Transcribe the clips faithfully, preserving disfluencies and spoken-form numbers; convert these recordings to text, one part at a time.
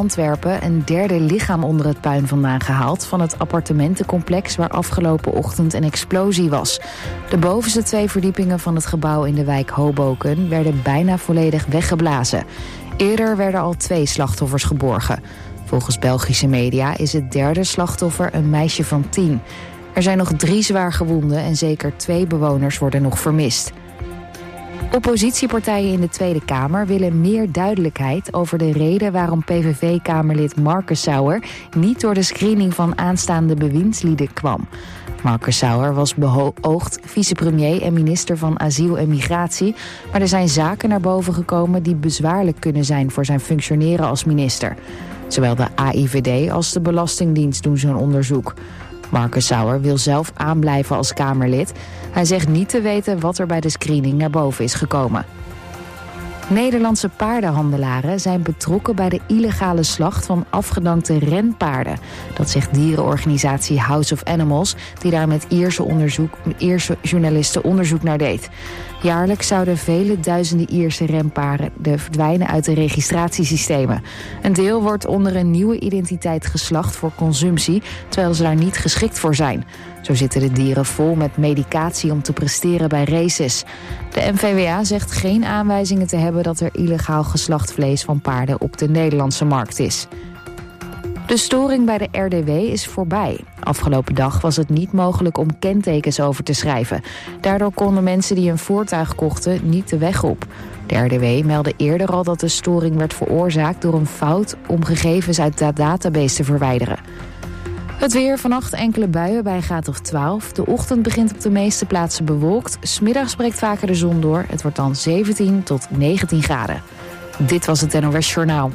Antwerpen een derde lichaam onder het puin vandaan gehaald van het appartementencomplex waar afgelopen ochtend een explosie was. De bovenste twee verdiepingen van het gebouw in de wijk Hoboken werden bijna volledig weggeblazen. Eerder werden al twee slachtoffers geborgen. Volgens Belgische media is het derde slachtoffer een meisje van tien. Er zijn nog drie zwaar gewonden en zeker twee bewoners worden nog vermist. Oppositiepartijen in de Tweede Kamer willen meer duidelijkheid over de reden waarom P V V-kamerlid Marcus Sauer niet door de screening van aanstaande bewindslieden kwam. Marcus Sauer was beoogd vicepremier en minister van Asiel en Migratie, maar er zijn zaken naar boven gekomen die bezwaarlijk kunnen zijn voor zijn functioneren als minister. Zowel de A I V D als de Belastingdienst doen zo'n onderzoek. Marcus Sauer wil zelf aanblijven als Kamerlid. Hij zegt niet te weten wat er bij de screening naar boven is gekomen. Nederlandse paardenhandelaren zijn betrokken bij de illegale slacht van afgedankte renpaarden. Dat zegt dierenorganisatie House of Animals, die daar met Ierse, onderzoek, Ierse journalisten onderzoek naar deed. Jaarlijks zouden vele duizenden Ierse renpaarden verdwijnen uit de registratiesystemen. Een deel wordt onder een nieuwe identiteit geslacht voor consumptie, terwijl ze daar niet geschikt voor zijn. Zo zitten de dieren vol met medicatie om te presteren bij races. De N V W A zegt geen aanwijzingen te hebben dat er illegaal geslacht vlees van paarden op de Nederlandse markt is. De storing bij de R D W is voorbij. Afgelopen dag was het niet mogelijk om kentekens over te schrijven. Daardoor konden mensen die een voertuig kochten niet de weg op. De R D W meldde eerder al dat de storing werd veroorzaakt door een fout om gegevens uit de database te verwijderen. Het weer, vannacht enkele buien bij een graad of twaalf. De ochtend begint op de meeste plaatsen bewolkt. 's Middags breekt vaker de zon door. Het wordt dan zeventien tot negentien graden. Dit was het N O S Journaal.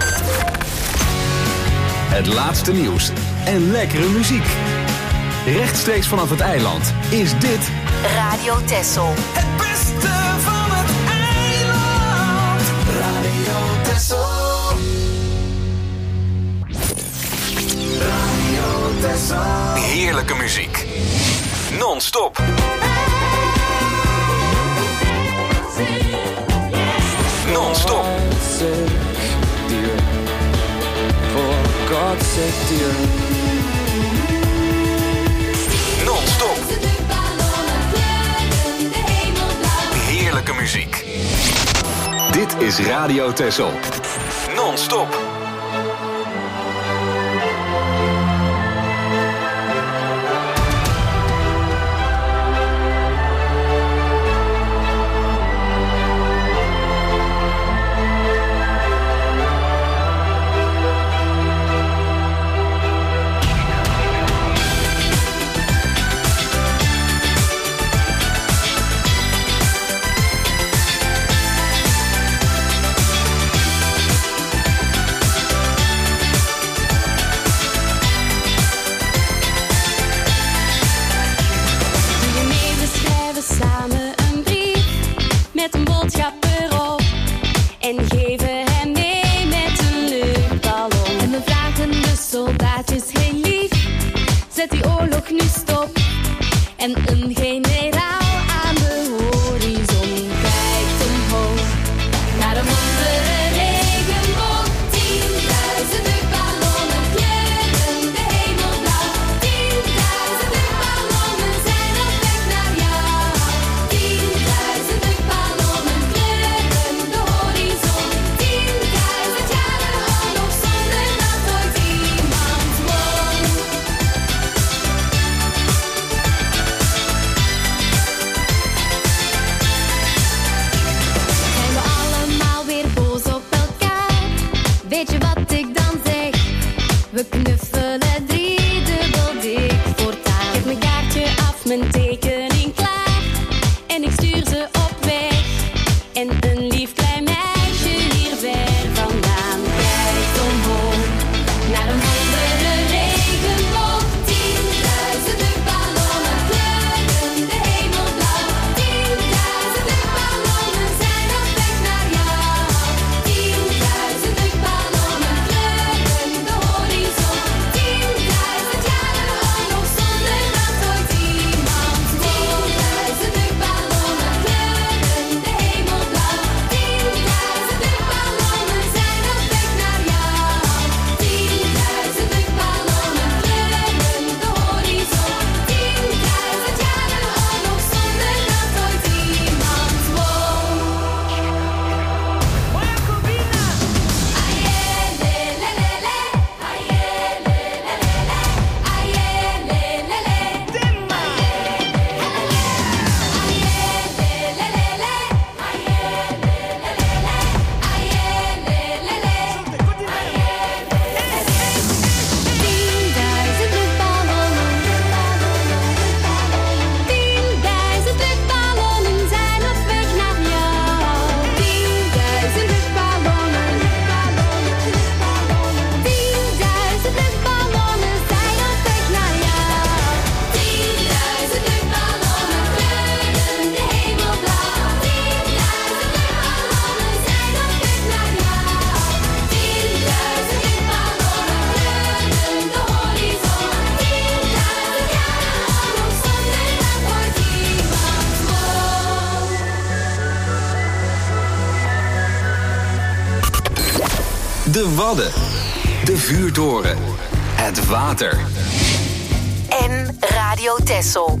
Het laatste nieuws en lekkere muziek. Rechtstreeks vanaf het eiland is dit Radio Texel. Het beste van het eiland. Radio Texel. Radio Texel. heerlijke muziek. Non-stop. Non-stop. Non-stop. Heerlijke muziek. Dit is Radio Texel. Non-stop. Tien de Wadden, de vuurtoren, het water. En Radio Texel.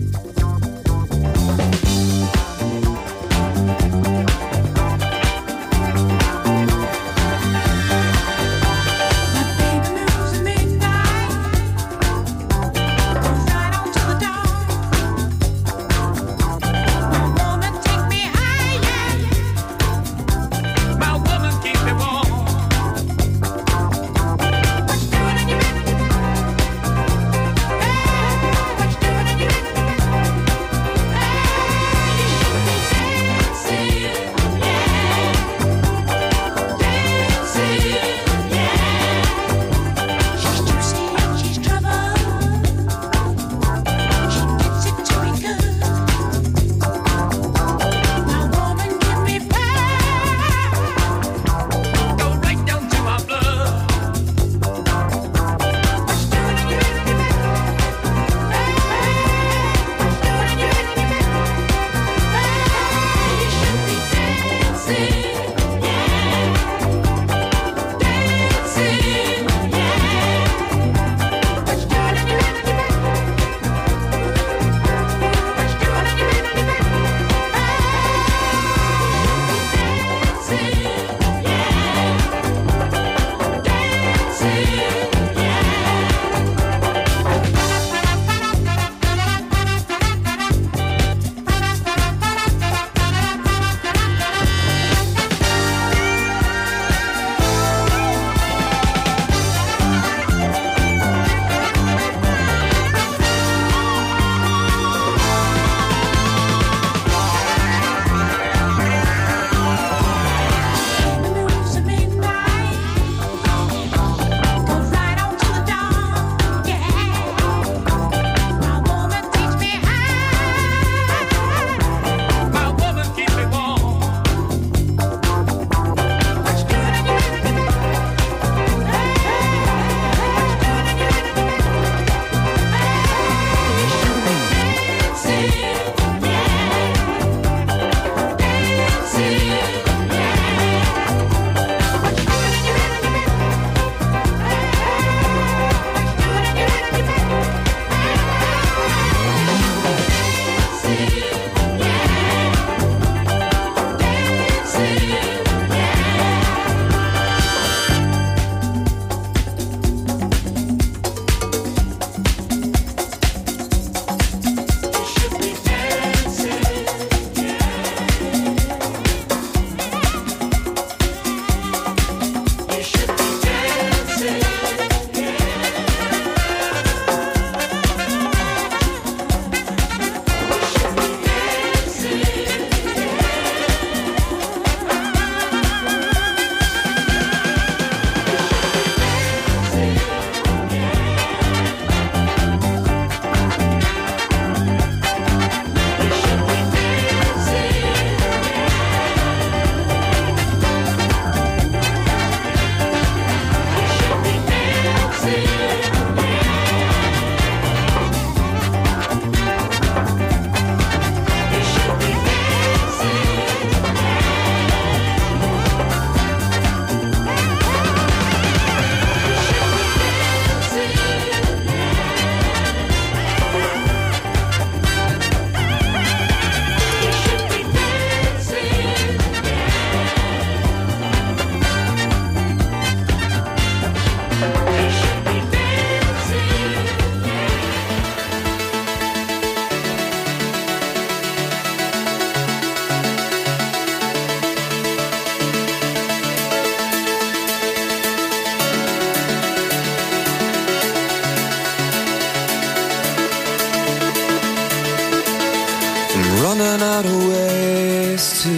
running out of ways to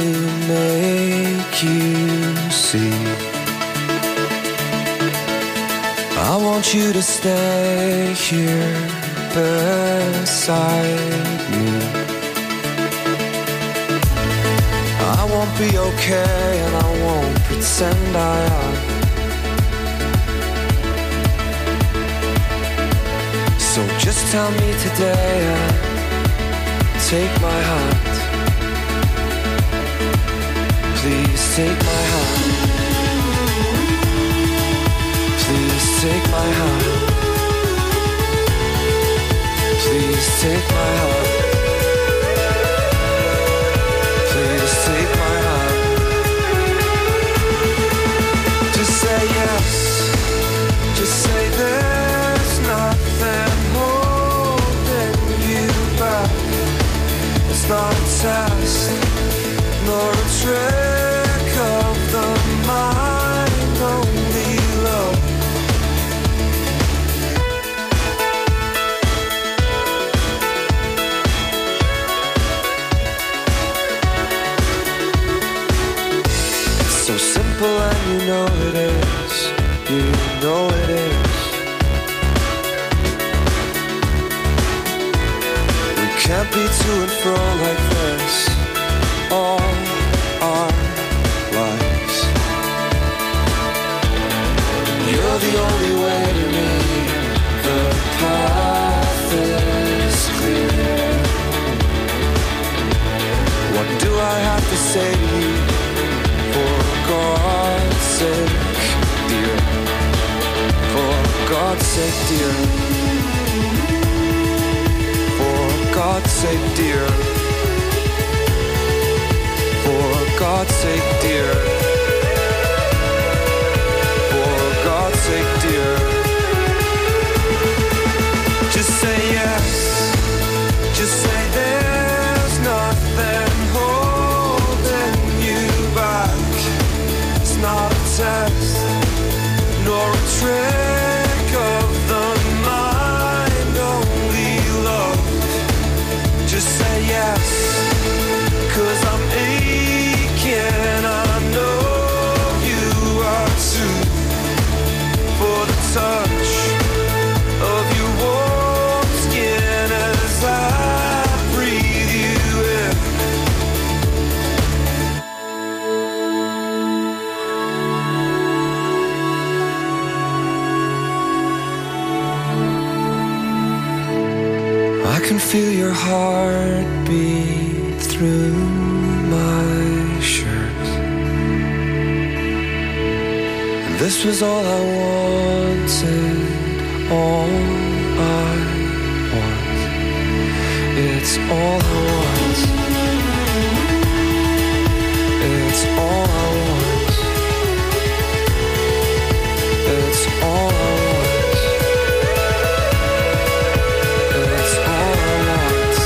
make you see. I want you to stay here beside me. I won't be okay and I won't pretend I am. So just tell me today and take my hand. Please take my hand. take my heart. Please take my heart. Please take my heart. Just say yes. Just say there's nothing holding you back. It's not a test, nor a trick of the mind, only love. It's so simple and you know it is. You know it is. We can't be to and fro like this all our lives. You're the only way to me. The path is clear. What do I have to say to you? For God's sake, dear. For God's sake, dear. For God's sake, dear. For God's sake, dear. For God's sake, dear. Just say yes. Just say there's nothing holding you back. It's not a test, nor a trick of the mind, only love. Just say yes, 'cause I'm aching, I know you are too. For the touch of your warm skin as I breathe you in. I can feel your heartbeat through my shirt. And this was all I wanted, all I want. It's all I want. It's all I want. It's all I want. It's all I want.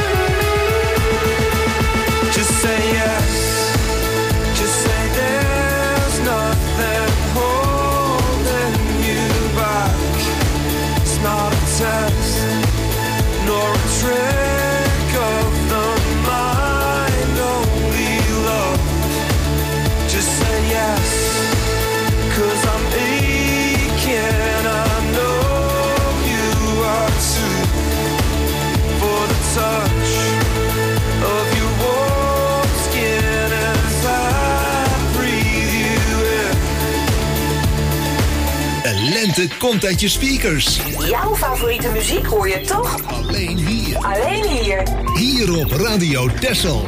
Just say yes. Just say there's nothing holding you back. It's not a test, nor a trick of the mind, only love. Just say yes, 'cause I'm aching, I know you are too. For the touch of your warm skin as I breathe you in. Een lente komt uit je speakers. Jouw favoriete muziek hoor je toch? Alleen hier. Alleen hier. Hier op Radio Texel.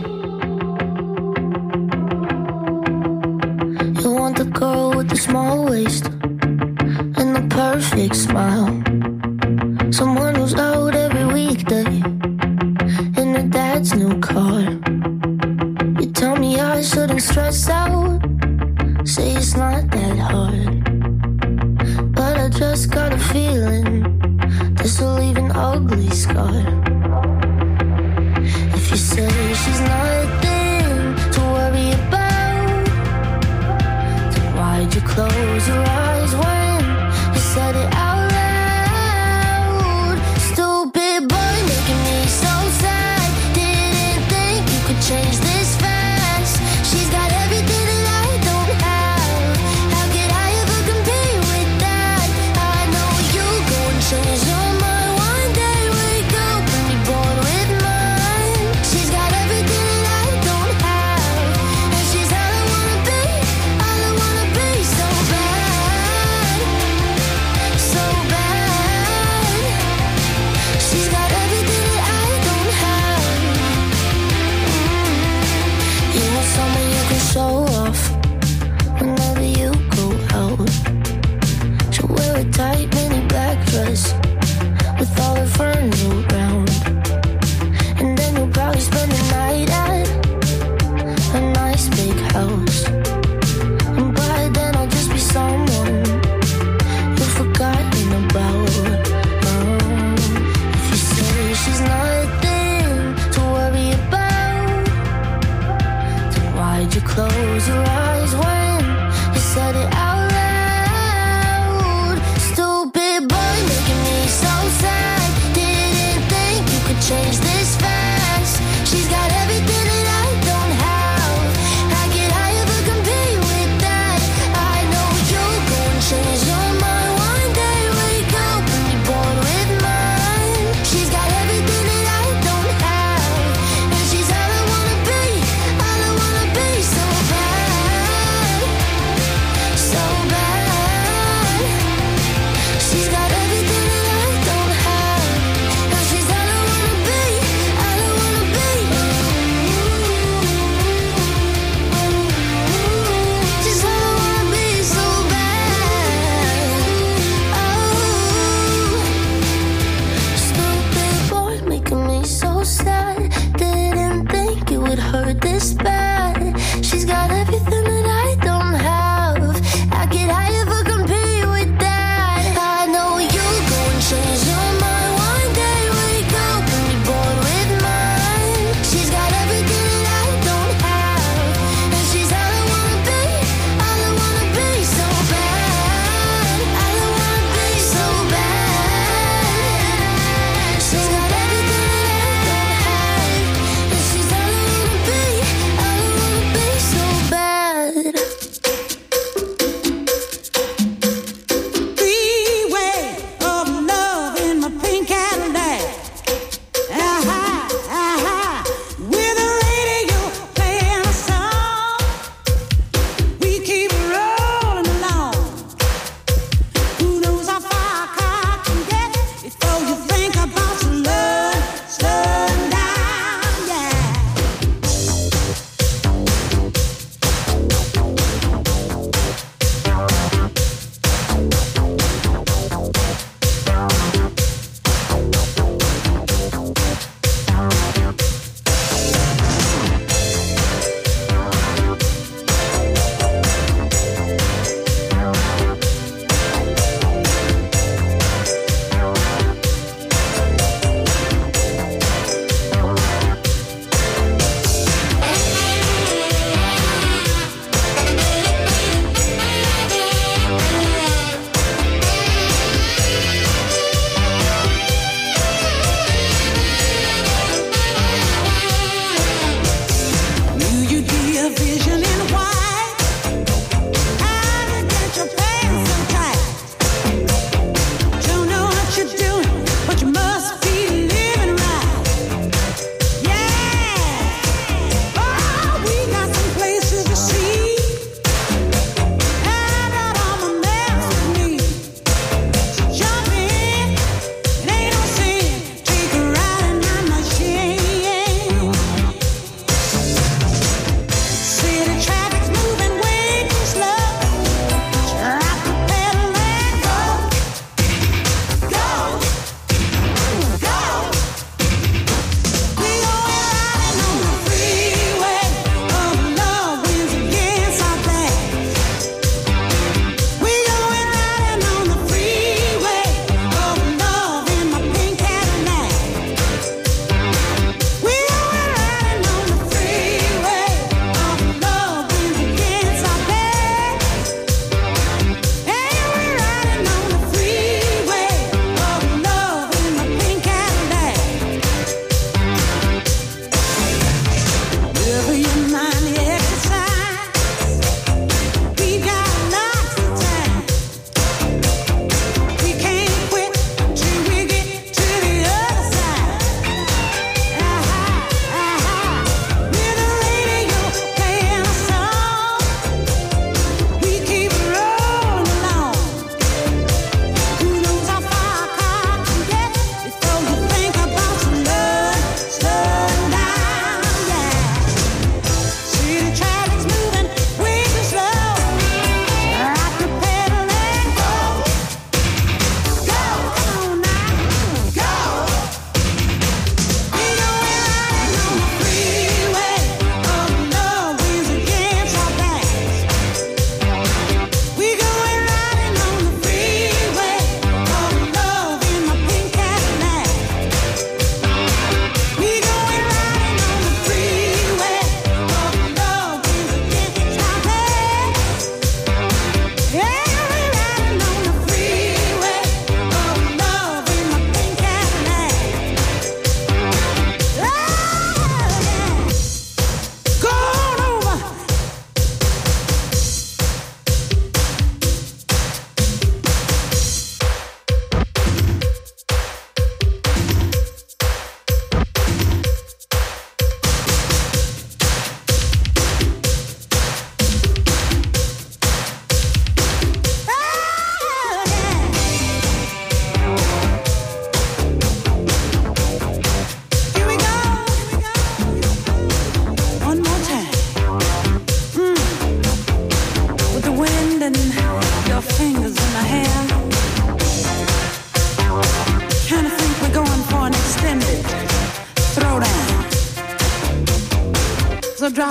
You want the girl with the small waist and the perfect smile. Someone who's out every weekday in her dad's new car. You tell me I shouldn't stress out, say it's not that hard. But I just got a feeling this will leave an ugly scar. If you say she's nothing to worry about, then why'd you close your eyes when you said it out loud? Stupid boy making me so sad. Didn't think you could change this fast. She's got everything that I don't have. How could I ever compete with that? I know you go and change your mind one day. Wake up and be born with mine. She's got everything that I don't have, and she's all I wanna be, all I wanna be so bad.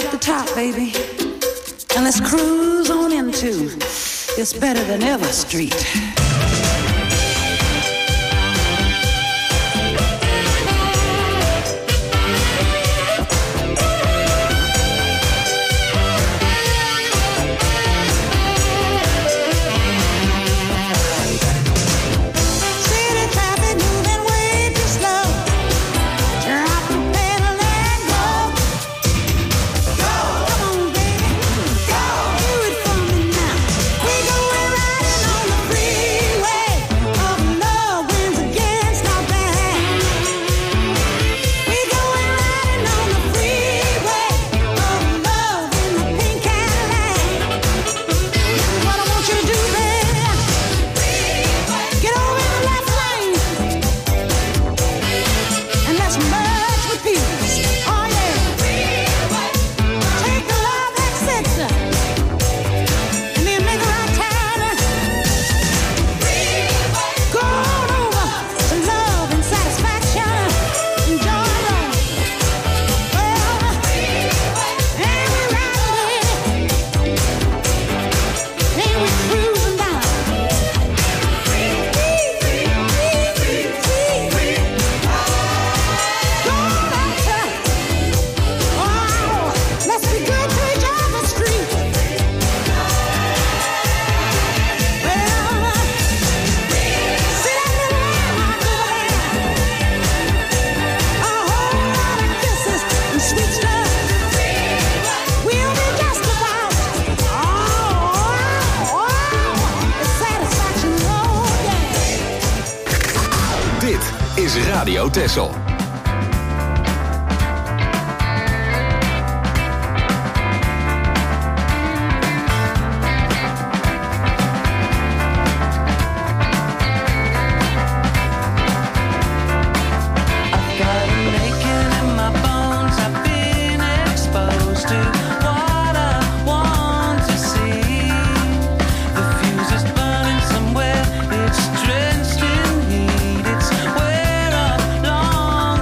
off the top, baby. And let's cruise on into It's Better Than Ever Street. Radio Texel. Long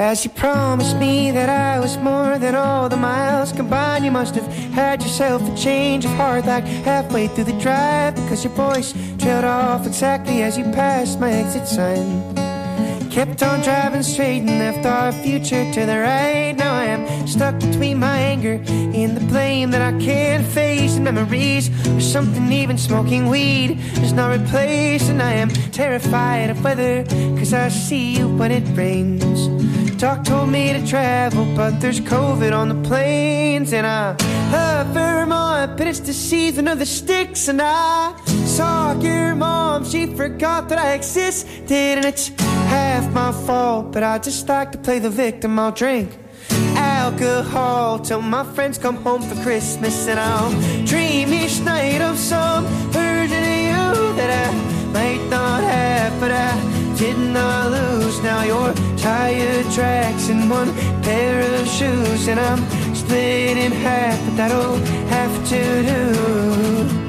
As you promised me that I was more than all the miles combined, you must have had yourself a change of heart like halfway through the drive, because your voice trailed off exactly as you passed my exit sign. Kept on driving straight and left our future to the right. Now I am stuck between my anger and the blame that I can't face, and memories or something even smoking weed does not replace. And I am terrified of weather, cause I see you when it rains. Doc told me to travel, but there's COVID on the planes. And I love Vermont, but it's the season of the sticks. And I saw your mom, she forgot that I existed, and it's half my fault, but I just like to play the victim. I'll drink alcohol till my friends come home for Christmas, and I'll dream each night of some version of you that I might not have, but I did not lose. Now your tire tracks in one pair of shoes, and I'm split in half, but that'll have to do.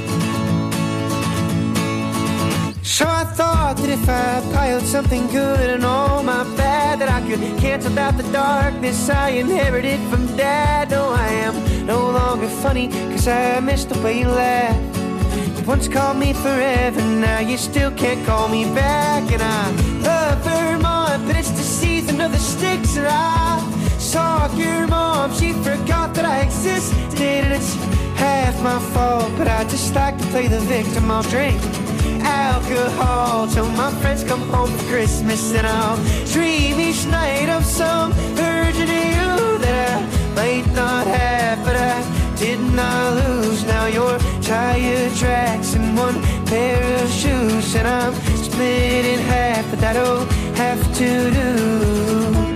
So I thought that if I piled something good and all my bad, that I could cancel out the darkness I inherited from Dad. No, I am no longer funny, cause I missed the way you laughed. You once called me forever, now you still can't call me back. And I love Vermont, but it's the season of the sticks. And I saw your mom, she forgot that I existed, and it's half my fault, but I just like to play the victim. I'll drink alcohol till my friends come home for Christmas, and I'll dream each night of some version of you that I might not have, but I did not lose. Now your tire tracks in one pair of shoes, and I'm split in half, but that'll have to do.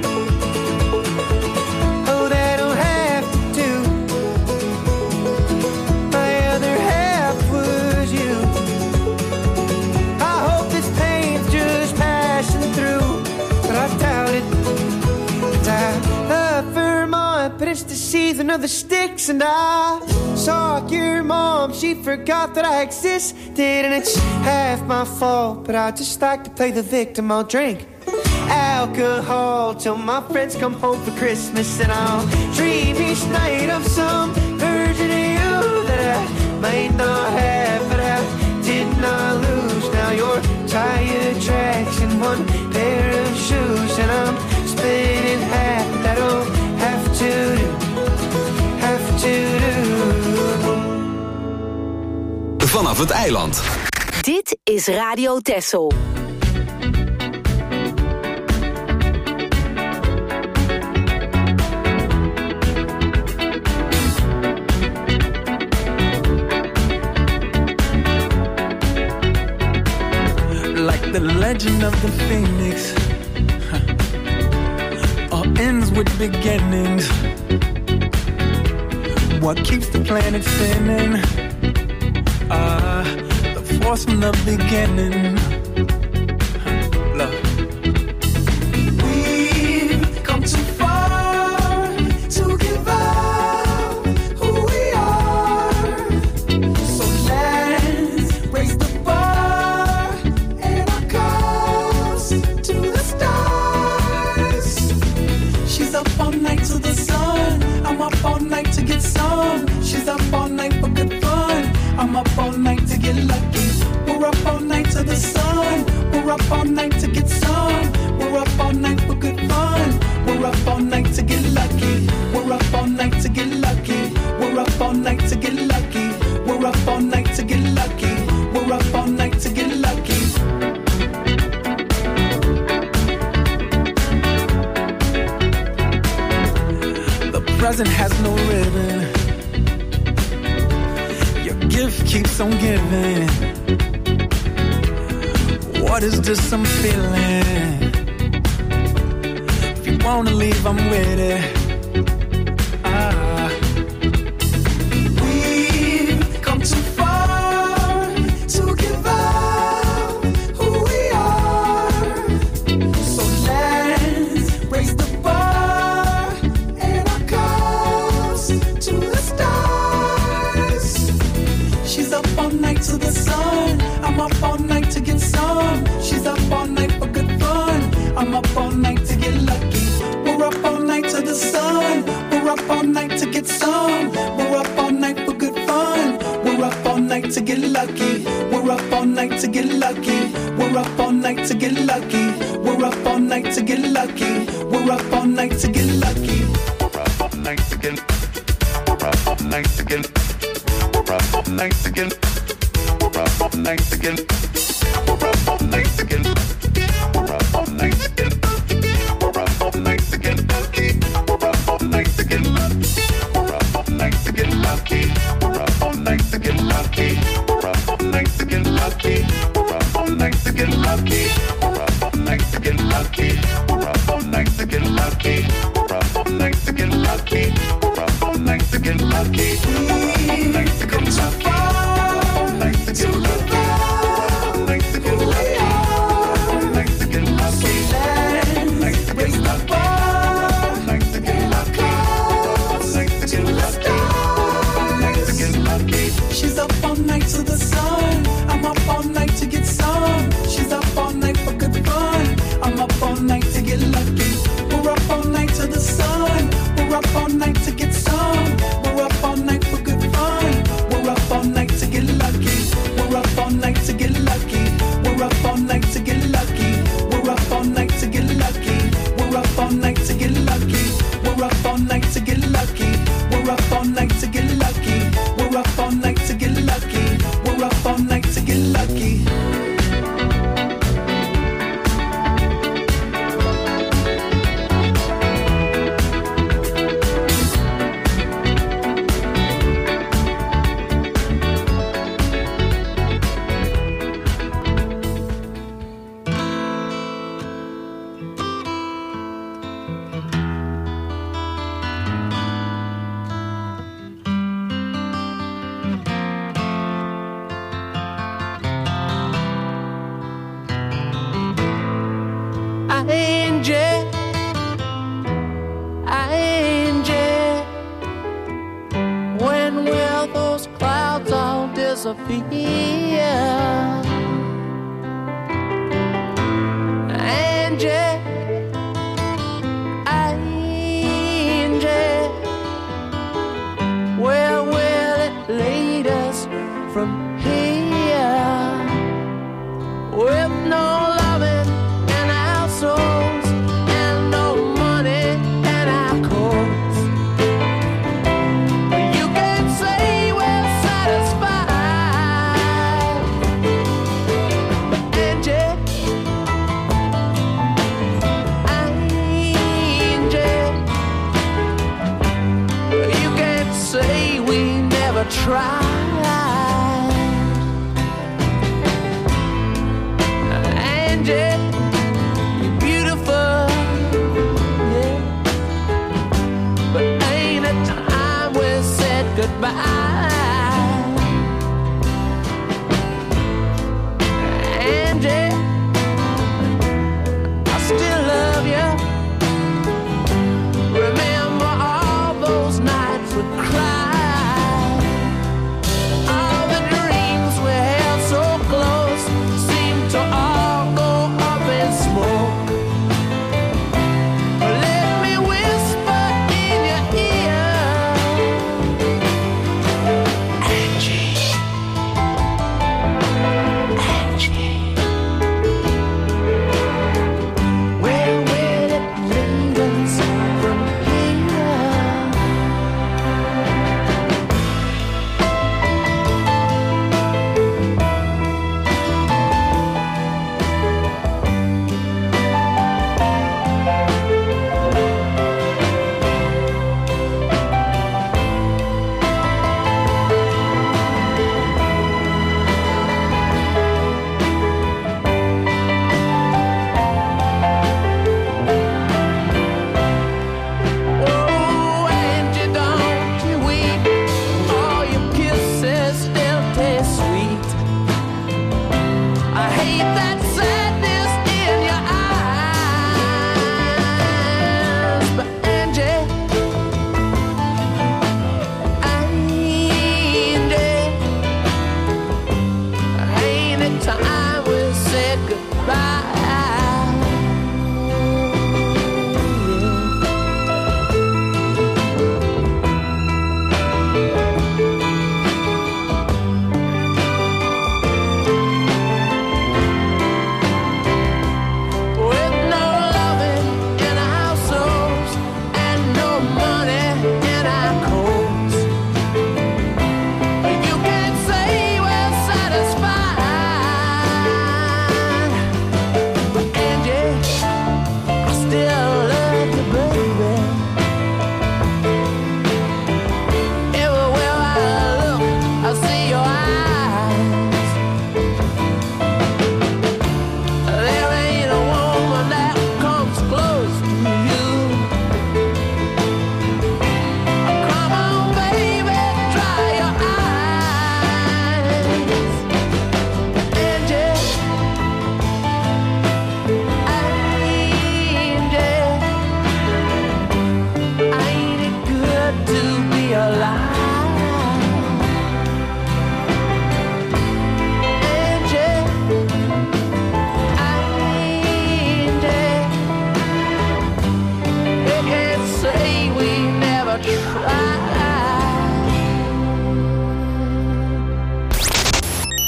Oh, that'll have to do. My other half was you. I hope this pain's just passing through, but I doubt it. And I love Vermont, but it's the season of the sticks. And I saw your mom, she forgot that I existed, and it's half my fault, but I just like to play the victim. I'll drink alcohol till my friends come home for Christmas, and I'll dream each night of some version of you that I might not have, but I did not lose. Now your tire tracks in one pair of shoes, and I'm split in half. That'll have to do, have to do. Vanaf het eiland. Dit is Radio Texel. Like the legend of the phoenix, huh. All ends with beginnings. What keeps the planet spinning? Ah, uh, the force from the beginning. Huh. Love. We've come too far to give up who we are. So let's raise the bar and our cups to the stars. She's up all night to the sun. I'm up all night to get some. She's up all night for good fun. I'm up all night to get lucky. We're up all night to the sun. We're up all night to get some. We're up all night for good fun. We're up all night to get lucky. We're up all night to get lucky. We're up all night to get lucky. We're up all night to get lucky. We're up all night to get lucky. The present has no ribbon. Gift keeps on giving. What is this I'm feeling? If you wanna leave, I'm with it. Ah. We've come too far to give up who we are. So let's raise the bar and our cups to the stars. She's up all night to the sun. I'm up all night to get some. She's up all night for good fun. I'm up all night to get lucky. get some. We're up all night for good fun. We're up all night to get lucky. We're up all night to get lucky. We're up all night to get lucky. We're up all night to get lucky. We're up all night to get lucky. We're up all night to get. We're up all night to get. We're up all night to get. We're up all night to get. We're up all night to get. We're up all night to get. We're up all night to get lucky. We're up all night to get lucky. We're up all night to get lucky. We're up all night to get lucky. We're up all night to get lucky. We're up all night to get lucky. We're up all night to get lucky. We're up all night to get lucky. We're up all night to get lucky. We're up all night to get lucky. We come so far to get lucky. Night to get lucky. Night to get lucky. Night to get lucky. Night to get lucky. Night to get lucky. Night to get lucky. She's up all night to the sun. I'm up all night to get some. She's up all night for good fun. I'm up all night to get lucky. We're up all night to the sun. We're up all night to get some. We're up all night for good fun. We're up all night to get lucky. We're up all night to get lucky. We're up all night to get lucky. We're up all night to get lucky. We're up all night to get lucky. We're up all night to get lucky. We're up all night to get lucky. We're up all night to get lucky. We're up all night to get lucky.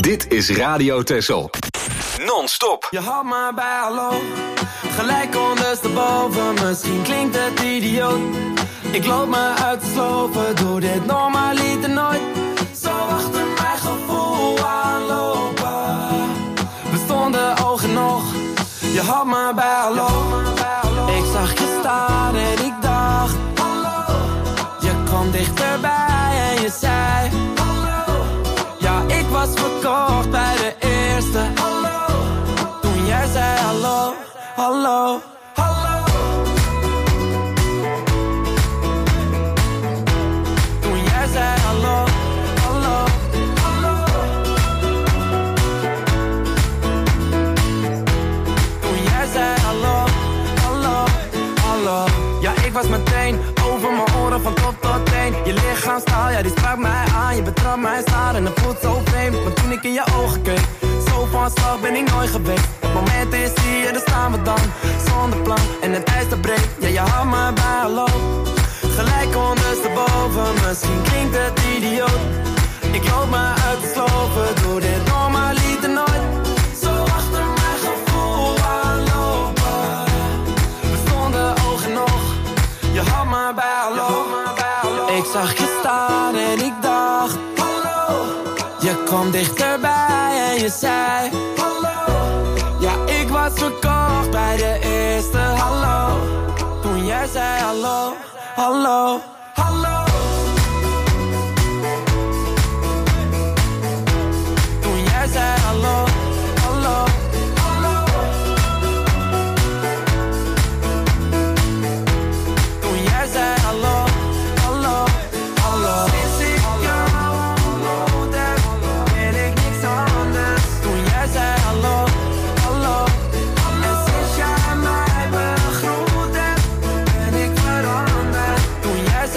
Dit is Radio Texel. Non-stop. Je had me bij hallo, gelijk ondersteboven. Misschien klinkt het idioot. Ik loop me uit te slopen, doe dit normaliter nooit. Zo achter mijn gevoel aanlopen. We stonden oog in oog, je had me bij hallo. Ik zag je staan en ik dacht hallo. Je kwam dichterbij en je zei hallo. Ja, ik was verkocht bij de eerste hallo. Toen jij zei hallo, hallo, hallo. Toen jij zei hallo, hallo, hallo. Toen jij zei hallo, hallo, hallo. Ja, ik was meteen over mijn oren van top tot teen. Je lichaamstaal, ja, die sprak mij aan. Je betrapt mij staan en het voelt zo vreemd. Maar toen ik in je ogen keek, zo van slag ben ik nooit geweest. Het moment is hier, daar staan we dan. Zonder plan en het ijs dat breekt. Ja, je had me bij hallo. Gelijk ondersteboven, misschien klinkt het idioot. Ik loop me uit te slopen, doe dit normaliter nooit. Zo achter mijn gevoel aanlopen. We stonden oog in oog, je had me bij hallo. Ik zag je staan en ik dacht hallo. Je kwam dichterbij en je zei hallo. Ja, ik was verkocht bij de eerste hallo. Toen jij zei hallo, hallo, hallo. Toen jij zei hallo, hallo, hallo. Toen jij zei hallo, hallo, hallo. Sinds ik jou ontmoet heb, ben ik niks anders. Toen jij zei hallo, hallo. En sinds jij mij begroet hebt, ben ik veranderd. Toen jij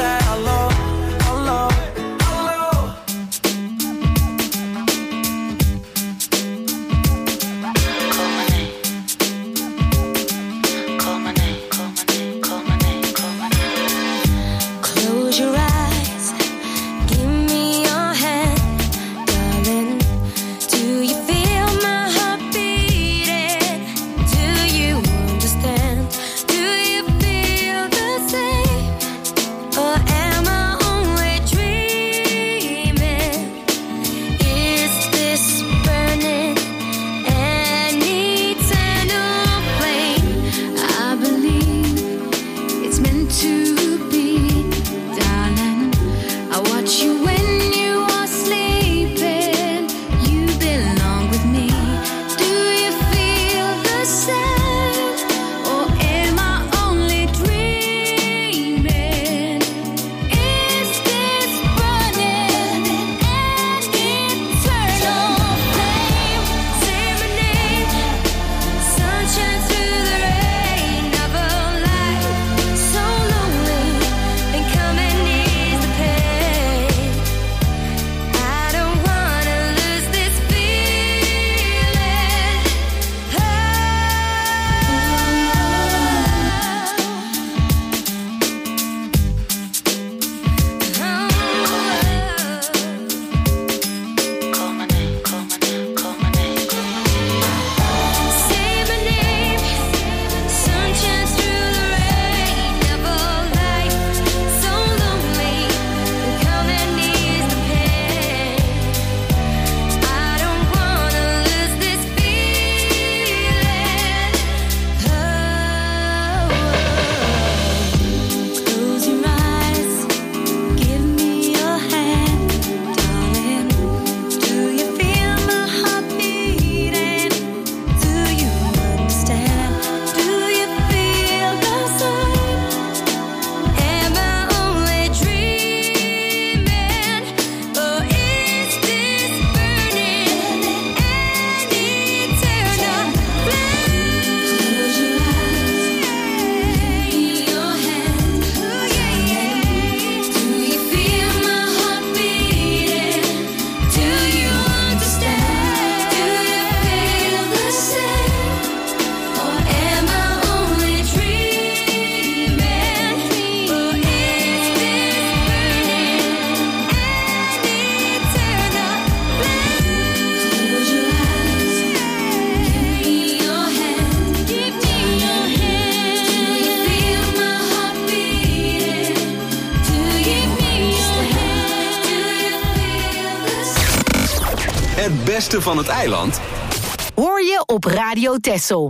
Het beste van het eiland hoor je op Radio Texel.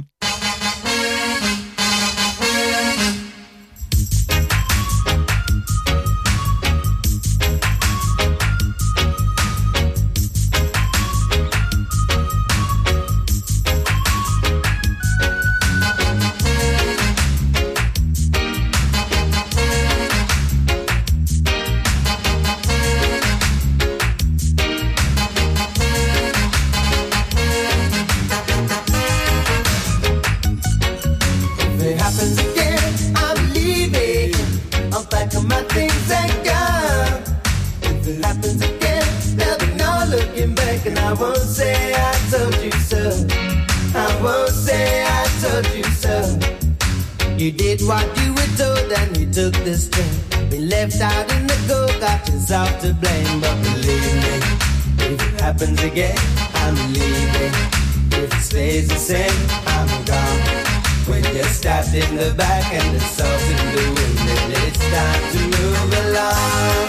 You did what you were told and you took the string. Been left out in the cold, got yourself to blame. But believe me, if it happens again, I'm leaving. If it stays the same, I'm gone. When you're stabbed in the back and the salt in the wind, then it's time to move along.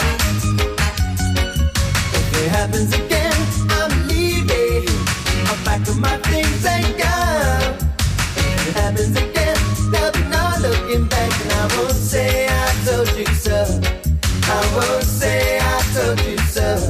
If it happens again, I'm leaving. I'll pack up my things and go. If it happens again, there'll be no looking back, and I won't say I told you so. I won't say I told you so.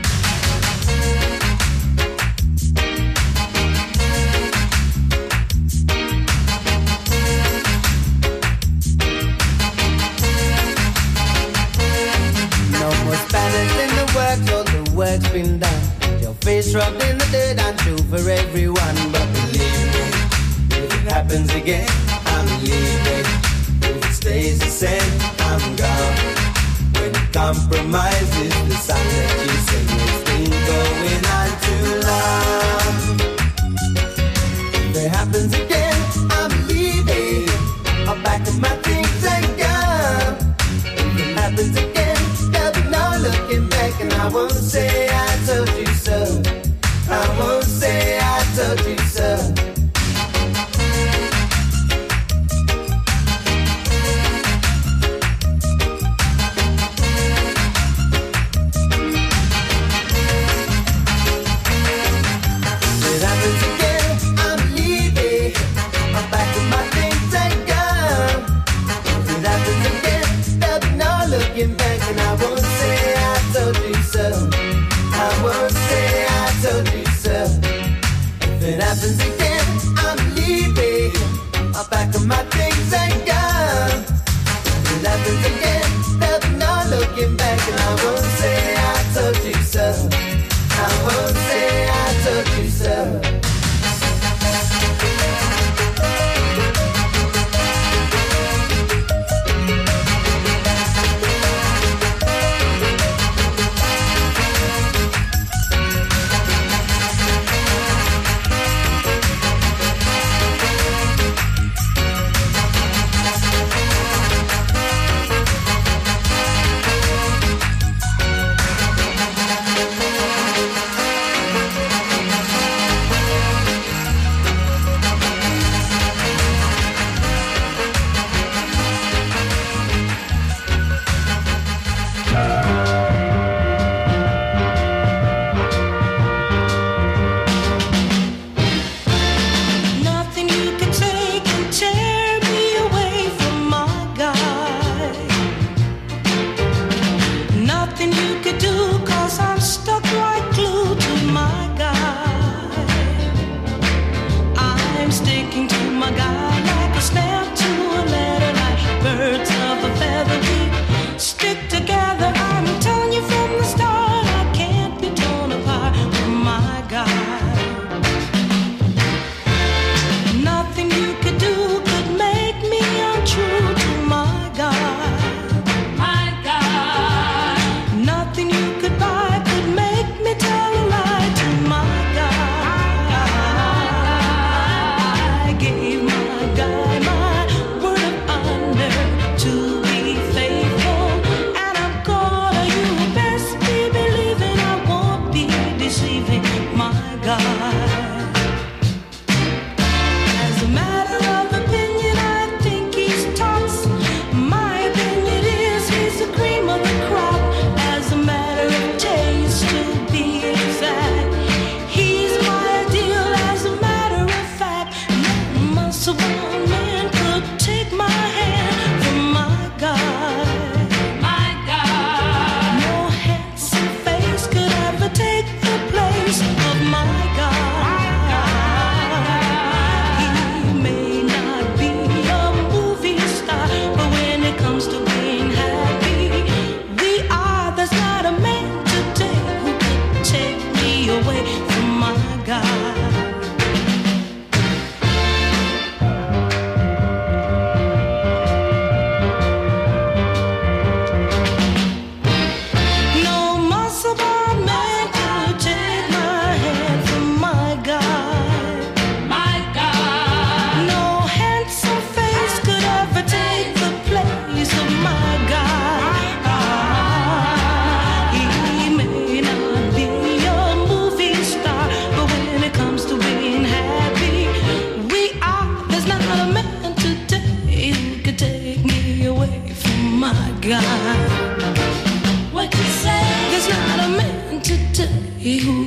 No more Spanish in the works, all the work's been done. Your face rubbed in the dirt, I'm true for everyone, but believe me, if it happens again, I'm leaving. If it stays the same, I'm gone. When it compromises the song that you sing, it's been going on too long. If it happens again, I'm leaving. I'll pack up my things and go. If it happens again, there'll be no looking back, and I won't say I told you so. I won't say I told you so. Happens again, I'm leaving. I'll pack up my things and go. If it happens again, there'll be no looking back, and I won't say I told you so. I won't say I told you so.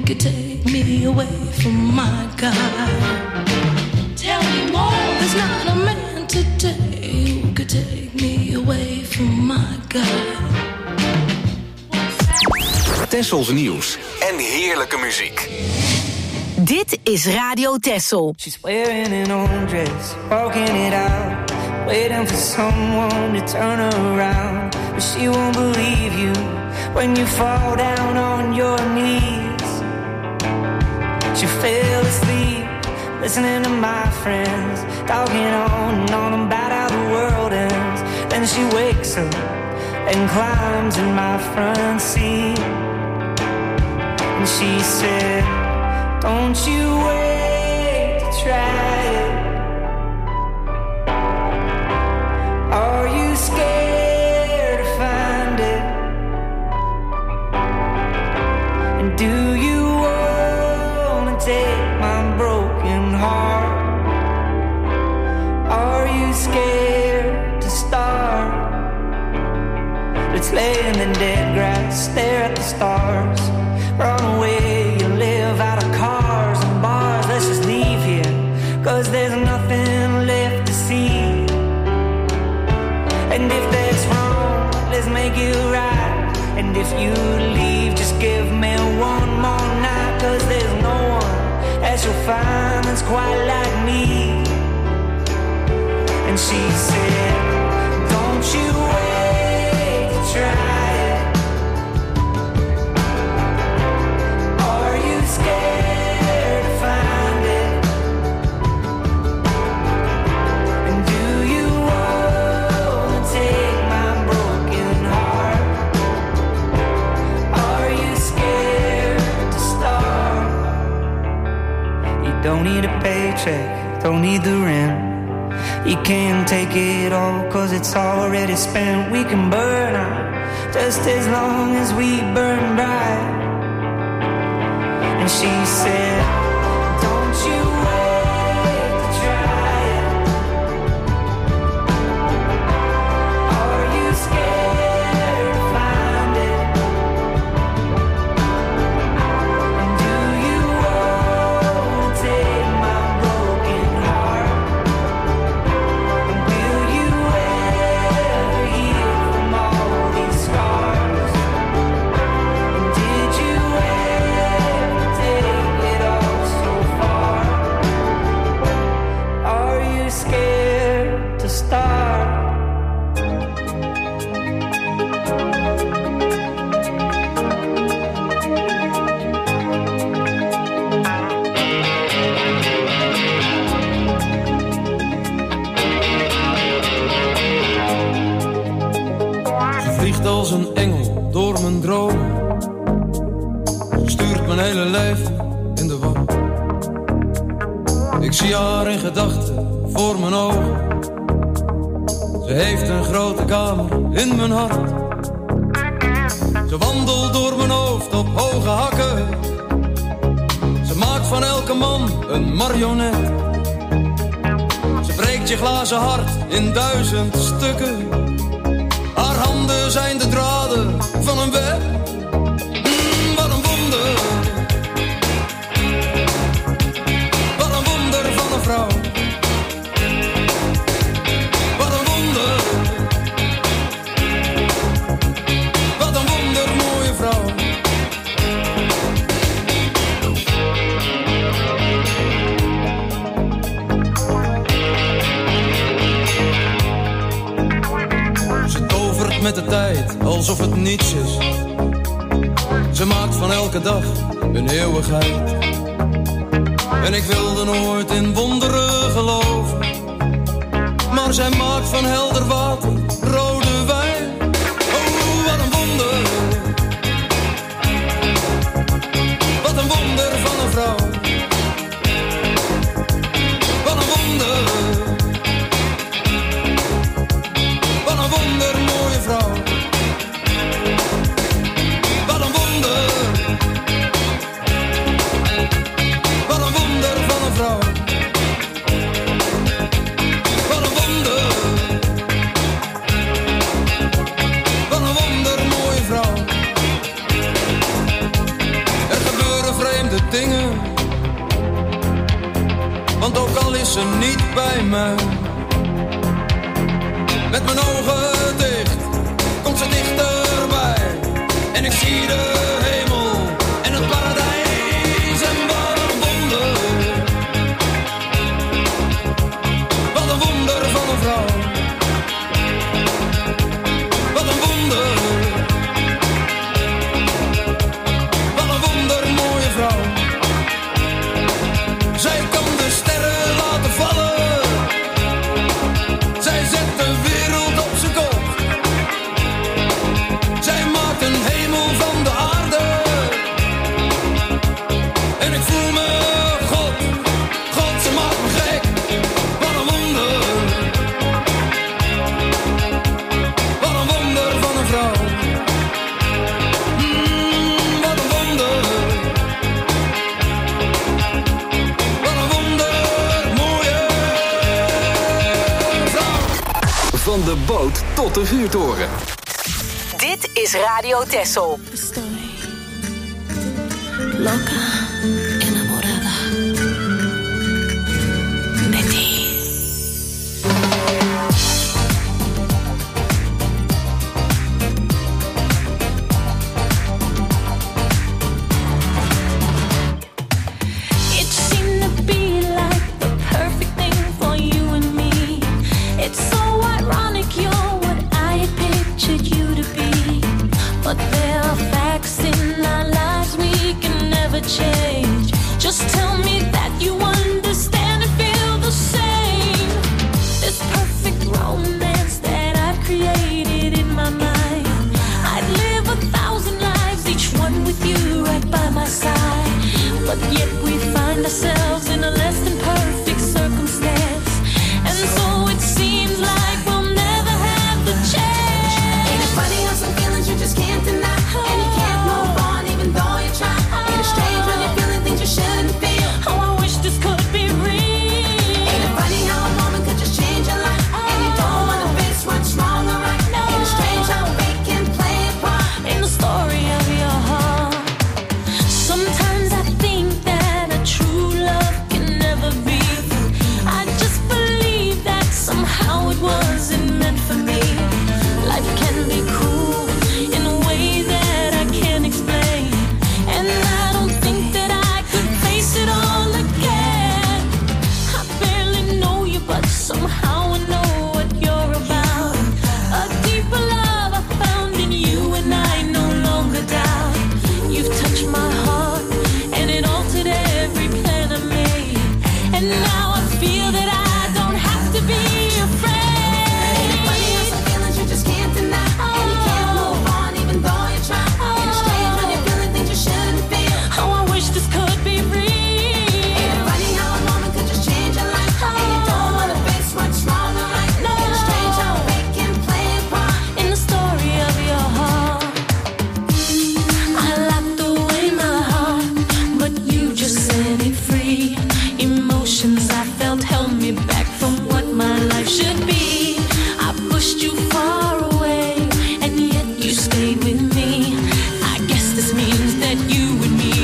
could take me away from my God? Tell me more. There's not a man today who could take me away from my God. Tessels nieuws en heerlijke muziek. Dit is Radio Tessel. She's wearing an old dress, walking it out, waiting for someone to turn her around. But she won't believe you when you fall down on your knees. She fell asleep, listening to my friends, talking on and on about how the world ends. Then she wakes up and climbs in my front seat. And she said, don't you wait to try it. Are you scared to find it? And do you wanna take my broken heart? Are you scared to start? Let's lay in the dead grass, stare at the stars. Run away, you live out of cars and bars. Let's just leave here, cause there's nothing left to see. And if that's wrong, let's make it right. And if you leave, just give me one more night. Cause there's no one that you'll find that's quite like me. And she said, don't you wait to try. Scared to find it. And do you wanna take my broken heart? Are you scared to start? You don't need a paycheck, don't need the rent. You can't take it all cause it's already spent. We can burn out just as long as we burn bright. And she said, don't you wait to try it. Are you scared to find it? And do you wanna take my broken heart? And will you ever heal from all these scars? And did you ever take it all so far? Are you scared to start? Ze vliegt als een engel door mijn droom. Ze stuurt mijn hele leven in de war. Ik zie haar in gedachten voor mijn ogen. Ze heeft een grote kamer in mijn hart. Ze wandelt door mijn hoofd op hoge hakken. Ze maakt van elke man een marionet. Ze breekt je glazen hart in duizend stukken. Haar handen zijn de draden van een web. Mm, wat een wonder. Wat een wonder van een vrouw. Wat een wonder. Wat een wonder mooie vrouw. Ze tovert met de tijd alsof het niets is. Ze maakt van elke dag een eeuwigheid. En ik wilde nooit in wonderen geloven. Maar zij maakt van helder water rode wijn. Oh, wat een wonder. Wat een wonder van een vrouw. Wat een wonder. Wat een wonder mooie vrouw. Wat een wonder. Wat een wonder van een vrouw. Wat een wonder. dingen. Want ook al is ze niet bij mij, met mijn ogen dicht komt ze dichterbij. En ik zie de hemel en het paradijs. En wat een wonder, wat een wonder van een vrouw. Wat een wonder, wat een wonder mooie vrouw. Zij kan de sterren laten vallen, zij zet de wereld op zijn kop. Zij maakt een hemel van de aarde. En ik voel me God, God, ze maakt me gek. Wat een wonder, wat een wonder van een vrouw. Mm, wat een wonder, wat een wonder mooie vrouw. Van de boot tot de vuurtoren. Dit is Radio Texel. Loca, enamorada de ti. It seemed to be like the perfect thing for you and me. It's so ironic you're what I had pictured you to be. But there are facts in our lives we can never change. Just tell me that you understand and feel the same. This perfect romance that I've created in my mind, I'd live a thousand lives, each one with you right by my side. But yet we